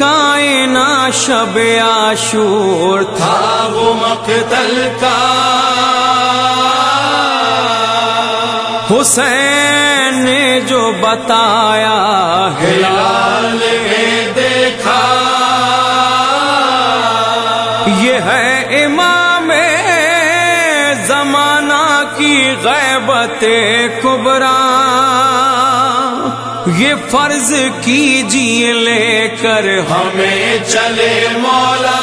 کائنات شب عاشور تھا وہ مقتل کا، حسین نے جو بتایا ہلال میں دیکھا، یہ ہے امام زمانہ کی غیبت کبریٰ، یہ فرض کیجیے لے کر ہمیں چلے مولا،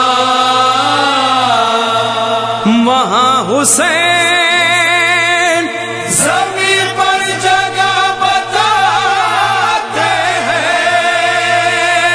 وہاں حسین زمین پر جگہ بتاتے ہیں،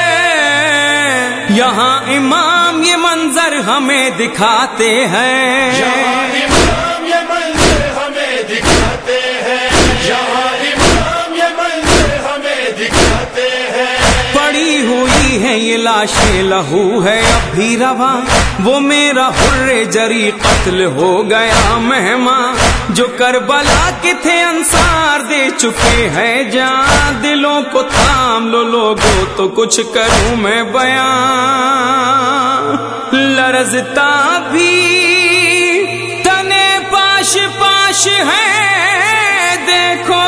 یہاں امام یہ منظر ہمیں دکھاتے ہیں، یہاں امام یہ منظر ہمیں دکھاتے ہیں، یہاں امام یہ منظر ہمیں دکھاتے ہیں، پڑی ہوئی ہے یہ لاشیں لہو ہے اب بھی رواں، وہ میرا حر جری قتل ہو گیا مہماں، جو کربلا کے تھے انصار دے چکے ہیں جان، دلوں کو تھام لو لوگوں تو کچھ کروں میں بیان، لرزتا بھی تنے پاش پاش ہے دیکھو،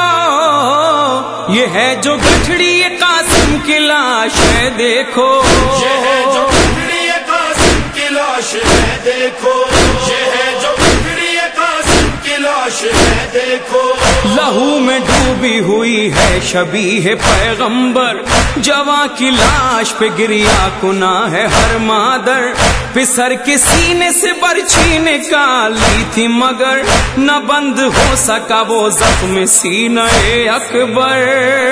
یہ ہے جو گٹھڑی قاسم کی لاش ہے دیکھو، یہ ہے جو بکری قاسم کی لاش ہے دیکھو، یہ ہے جو بکری قاسم کی لاش ہے دیکھو، لہو میں ڈوبی ہوئی ہے شبیہ پیغمبر، جواں کی لاش پہ گریا کنا ہے ہر مادر، پسر کے سینے سے برچھی نکالی تھی مگر نہ بند ہو سکا وہ زخم سینہ اکبر،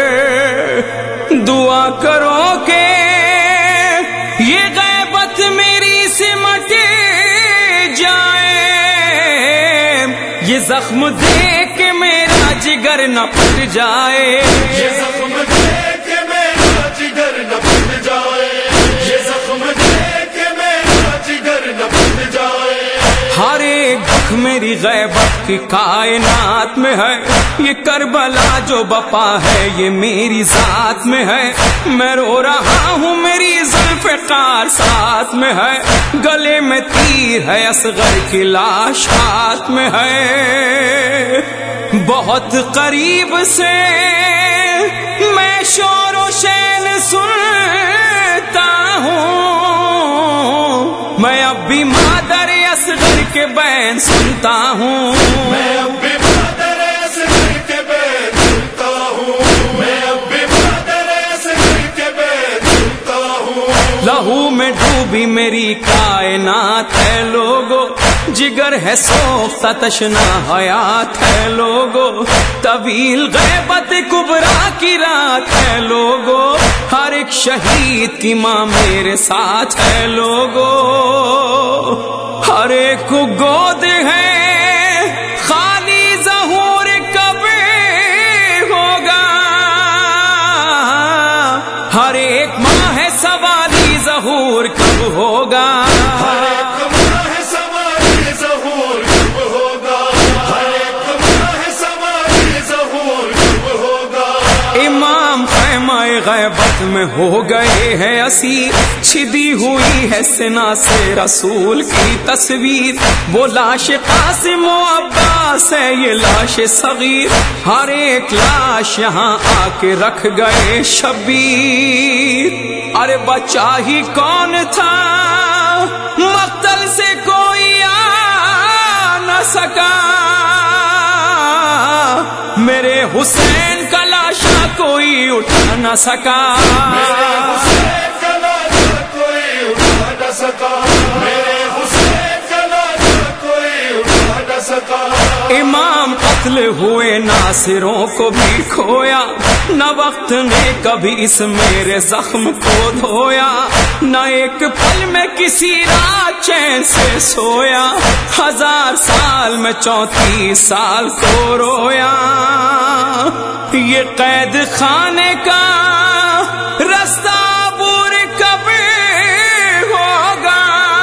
دعا کرو کہ یہ غیبت میری سمٹ جائے، یہ زخم دیکھ کے میرا جگر نہ پھٹ جائے، یہ زخم دیکھ کے میرا جگر نہ پھٹ جائے، یہ زخم دیکھ کے میرا جگر نہ پھٹ جائے، ہر ایک دکھ میری غیبت کی کائنات میں ہے، یہ کربلا جو بپا ہے یہ میری ذات میں ہے، میں رو رہا ہوں میری ذوالفقار ساتھ میں ہے، گلے میں تیر ہے اصغر کی لاش ہاتھ میں ہے، بہت قریب سے میں شور و شین سنتا ہوں، میں اب بھی مادر اصغر کے بین سنتا ہوں، میں اب بھی مادر اصغر کے بین سنتا ہوں، میں اب بھی مادر اصغر کے بین سنتا ہوں، لہو میں ڈوبی میری کائنات ہے لوگو، جگر ہے سوختہ تشنا حیات ہے لوگو، طویل غیبت کبریٰ کی رات ہے لوگو، ہر ایک شہید کی ماں میرے ساتھ ہے لوگو، ہر ایک کو گود ہے خالی ظہور کب ہوگا، ہر ایک ماں ہے سوالی ظہور کب ہوگا، ہر ایک ماں ہے سواری ظہور کب ہوگا، ہر ایک ماں ہے سواری ظہور کب ہوگا، امام خیمہ غیبت میں ہو گئے ہیں اسیر، چھدی ہوئی ہے سنا سے رسول کی تصویر، وہ لاش قاسم و عباس ہے یہ لاش صغیر، ہر ایک لاش یہاں آ کے رکھ گئے شبیر، ارے بچہ ہی کون تھا مقتل سے کوئی آ نہ سکا، میرے حسین کا لاشا کوئی اٹھا نہ سکا، میرے حسین کا لاشا کوئی اٹھا نہ سکا، میرے حسین کا لاشا کوئی اٹھا نہ سکا، امام قتل ہوئے ناصروں کو بھی کھویا، نہ وقت نے کبھی اس میرے زخم کو دھویا، نہ ایک پل میں کسی رات چین سے سویا، 1000 سال میں 34 سال کو رویا، یہ قید خانے کا رستہ عبور کب ہوگا،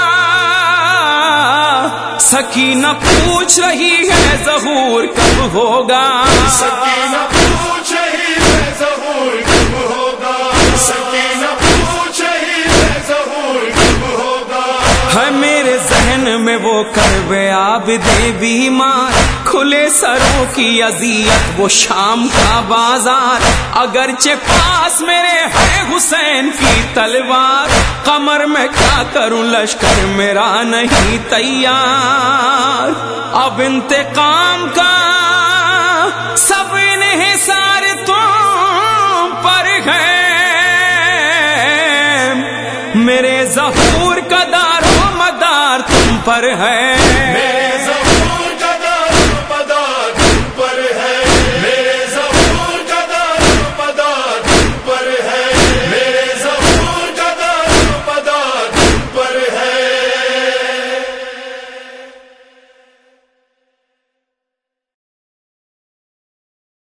سکینہ پوچھ رہی ہے ظہور کب ہوگا، سکینہ پوچھ رہی ہے ظہور کب ہوگا، سکینہ پوچھ بے عابدے بیمار، کھلے سروں کی اذیت وہ شام کا بازار، اگرچہ پاس میرے ہے حسین کی تلوار، قمر میں کیا کروں لشکر میرا نہیں تیار، اب انتقام کا سب انحصار تم پر ہے، میرے ظہور کا دار و مدار تم پر ہے۔